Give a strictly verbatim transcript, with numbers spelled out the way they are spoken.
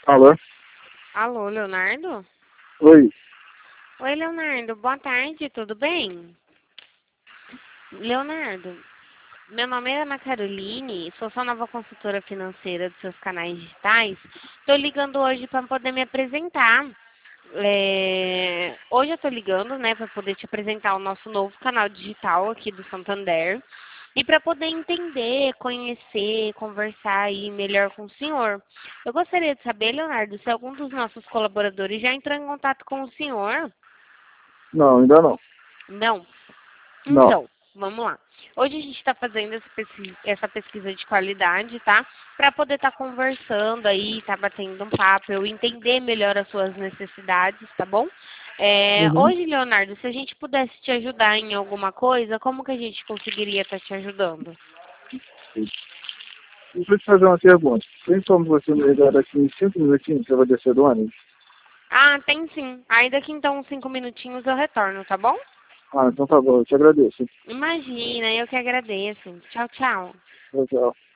Alô? Alô, Leonardo? Oi. Oi, Leonardo. Boa tarde, tudo bem? Leonardo, meu nome é Ana Caroline, sou sua nova consultora financeira dos seus canais digitais. Estou ligando hoje para poder me apresentar. É, Hoje eu estou ligando, né, para poder te apresentar o nosso novo canal digital aqui do Santander e para poder entender, conhecer, conversar aí melhor com o senhor. Eu gostaria de saber, Leonardo, se algum dos nossos colaboradores já entrou em contato com o senhor. Não, ainda não. Não? Não. Então, vamos lá. Hoje a gente está fazendo essa pesquisa, essa pesquisa de qualidade, tá? Para poder estar conversando aí, tá batendo um papo, eu entender melhor as suas necessidades, tá bom? É, Uhum. hoje, Leonardo, se a gente pudesse te ajudar em alguma coisa, como que a gente conseguiria estar te ajudando? Deixa eu te fazer uma pergunta. Tem como você me ligar daqui em cinco minutinhos que eu vou descer do ônibus? Ah, tem sim. Aí daqui então uns cinco minutinhos eu retorno, tá bom? Ah, então tá bom. Eu te agradeço. Imagina, eu que agradeço. Tchau, tchau. Tchau, tchau.